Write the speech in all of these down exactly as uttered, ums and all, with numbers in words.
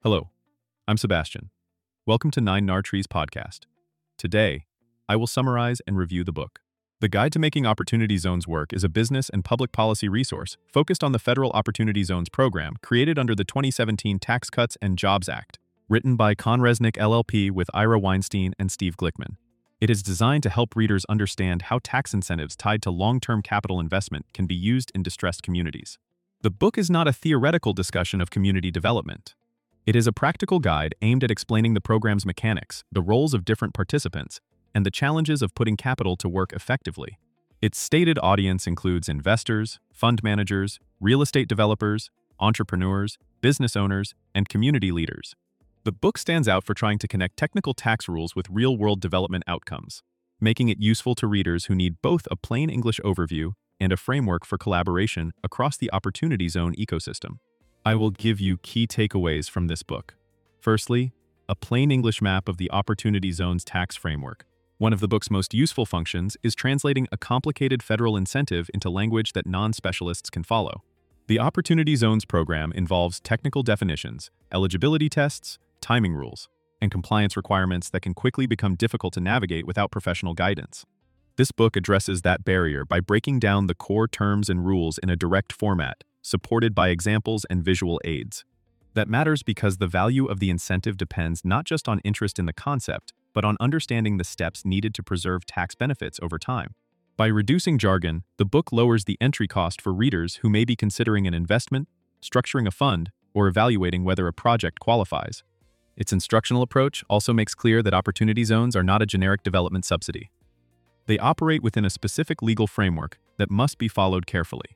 Hello, I'm Sebastian. Welcome to Nine Nar Trees podcast. Today, I will summarize and review the book. The Guide to Making Opportunity Zones Work is a business and public policy resource focused on the Federal Opportunity Zones program created under the twenty seventeen Tax Cuts and Jobs Act, written by ConResnick L L P with Ira Weinstein and Steve Glickman. It is designed to help readers understand how tax incentives tied to long-term capital investment can be used in distressed communities. The book is not a theoretical discussion of community development. It is a practical guide aimed at explaining the program's mechanics, the roles of different participants, and the challenges of putting capital to work effectively. Its stated audience includes investors, fund managers, real estate developers, entrepreneurs, business owners, and community leaders. The book stands out for trying to connect technical tax rules with real-world development outcomes, making it useful to readers who need both a plain English overview and a framework for collaboration across the Opportunity Zone ecosystem. I will give you key takeaways from this book. Firstly, a plain English map of the Opportunity Zone's tax framework. One of the book's most useful functions is translating a complicated federal incentive into language that non-specialists can follow. The Opportunity Zones program involves technical definitions, eligibility tests, timing rules, and compliance requirements that can quickly become difficult to navigate without professional guidance. This book addresses that barrier by breaking down the core terms and rules in a direct format, supported by examples and visual aids. That matters because the value of the incentive depends not just on interest in the concept, but on understanding the steps needed to preserve tax benefits over time. By reducing jargon, the book lowers the entry cost for readers who may be considering an investment, structuring a fund, or evaluating whether a project qualifies. Its instructional approach also makes clear that opportunity zones are not a generic development subsidy. They operate within a specific legal framework that must be followed carefully.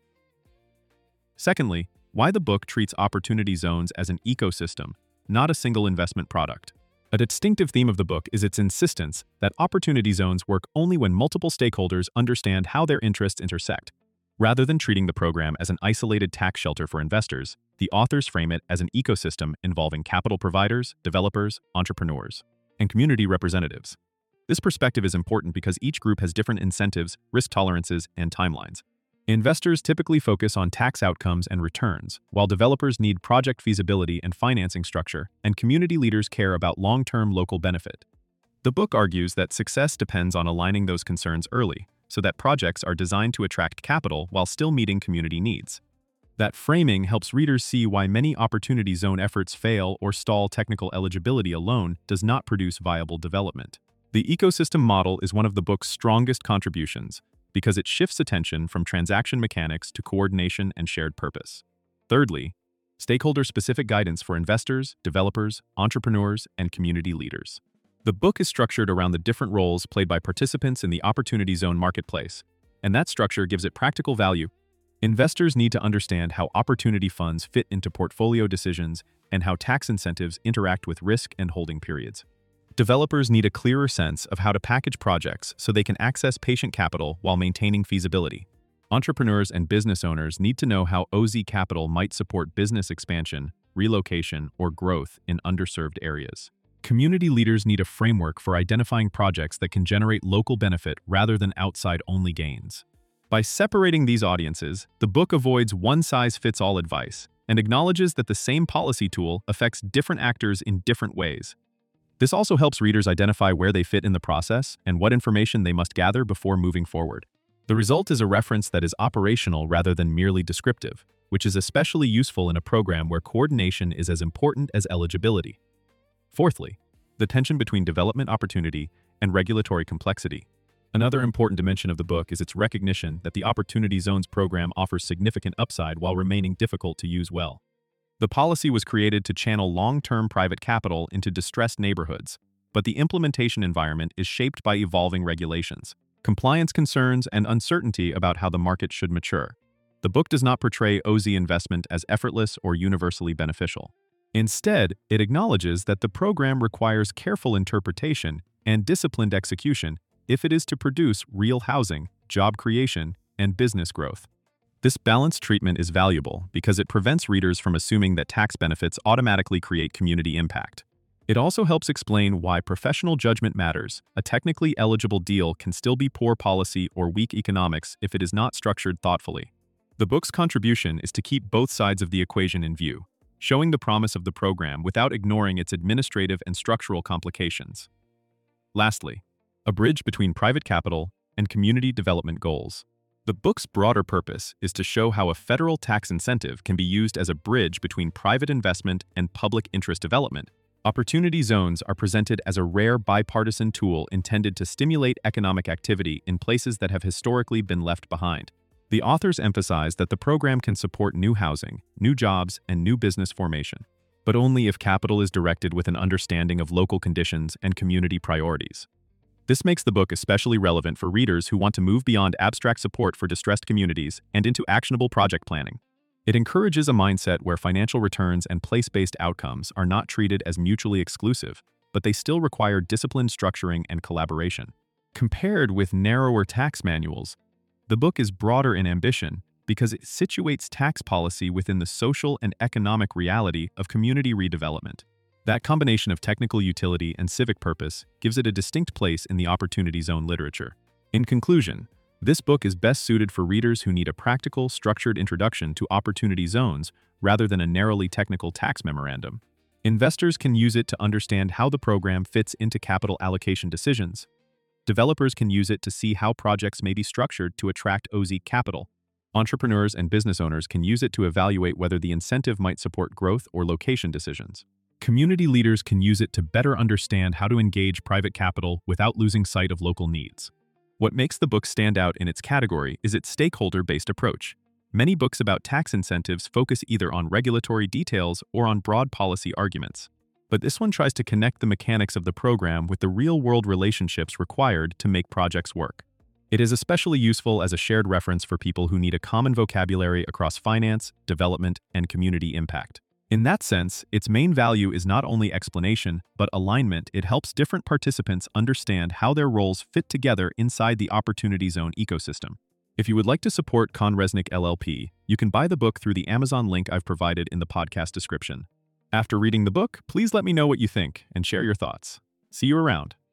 Secondly, why the book treats opportunity zones as an ecosystem, not a single investment product. A distinctive theme of the book is its insistence that opportunity zones work only when multiple stakeholders understand how their interests intersect. Rather than treating the program as an isolated tax shelter for investors, the authors frame it as an ecosystem involving capital providers, developers, entrepreneurs, and community representatives. This perspective is important because each group has different incentives, risk tolerances, and timelines. Investors typically focus on tax outcomes and returns, while developers need project feasibility and financing structure, and community leaders care about long-term local benefit. The book argues that success depends on aligning those concerns early, so that projects are designed to attract capital while still meeting community needs. That framing helps readers see why many opportunity zone efforts fail or stall. Technical eligibility alone does not produce viable development. The ecosystem model is one of the book's strongest contributions, because it shifts attention from transaction mechanics to coordination and shared purpose. Thirdly, stakeholder-specific guidance for investors, developers, entrepreneurs, and community leaders. The book is structured around the different roles played by participants in the Opportunity Zone marketplace, and that structure gives it practical value. Investors need to understand how opportunity funds fit into portfolio decisions and how tax incentives interact with risk and holding periods. Developers need a clearer sense of how to package projects so they can access patient capital while maintaining feasibility. Entrepreneurs and business owners need to know how O Z Capital might support business expansion, relocation, or growth in underserved areas. Community leaders need a framework for identifying projects that can generate local benefit rather than outside-only gains. By separating these audiences, the book avoids one-size-fits-all advice and acknowledges that the same policy tool affects different actors in different ways. This also helps readers identify where they fit in the process and what information they must gather before moving forward. The result is a reference that is operational rather than merely descriptive, which is especially useful in a program where coordination is as important as eligibility. Fourthly, the tension between development opportunity and regulatory complexity. Another important dimension of the book is its recognition that the Opportunity Zones program offers significant upside while remaining difficult to use well. The policy was created to channel long-term private capital into distressed neighborhoods, but the implementation environment is shaped by evolving regulations, compliance concerns, and uncertainty about how the market should mature. The book does not portray O Z investment as effortless or universally beneficial. Instead, it acknowledges that the program requires careful interpretation and disciplined execution if it is to produce real housing, job creation, and business growth. This balanced treatment is valuable because it prevents readers from assuming that tax benefits automatically create community impact. It also helps explain why professional judgment matters. A technically eligible deal can still be poor policy or weak economics if it is not structured thoughtfully. The book's contribution is to keep both sides of the equation in view. showing the promise of the program without ignoring its administrative and structural complications. Lastly, a bridge between private capital and community development goals. The book's broader purpose is to show how a federal tax incentive can be used as a bridge between private investment and public interest development. Opportunity zones are presented as a rare bipartisan tool intended to stimulate economic activity in places that have historically been left behind. The authors emphasize that the program can support new housing, new jobs, and new business formation, but only if capital is directed with an understanding of local conditions and community priorities. This makes the book especially relevant for readers who want to move beyond abstract support for distressed communities and into actionable project planning. It encourages a mindset where financial returns and place-based outcomes are not treated as mutually exclusive, but they still require disciplined structuring and collaboration. Compared with narrower tax manuals, the book is broader in ambition because it situates tax policy within the social and economic reality of community redevelopment. That combination of technical utility and civic purpose gives it a distinct place in the Opportunity Zone literature. In conclusion, this book is best suited for readers who need a practical, structured introduction to opportunity zones rather than a narrowly technical tax memorandum. Investors can use it to understand how the program fits into capital allocation decisions. Developers can use it to see how projects may be structured to attract O Z capital. Entrepreneurs and business owners can use it to evaluate whether the incentive might support growth or location decisions. Community leaders can use it to better understand how to engage private capital without losing sight of local needs. What makes the book stand out in its category is its stakeholder-based approach. Many books about tax incentives focus either on regulatory details or on broad policy arguments. But this one tries to connect the mechanics of the program with the real-world relationships required to make projects work. It is especially useful as a shared reference for people who need a common vocabulary across finance, development, and community impact. In that sense, its main value is not only explanation, but alignment. It helps different participants understand how their roles fit together inside the Opportunity Zone ecosystem. If you would like to support ConResnick L L P, you can buy the book through the Amazon link I've provided in the podcast description. After reading the book, please let me know what you think and share your thoughts. See you around.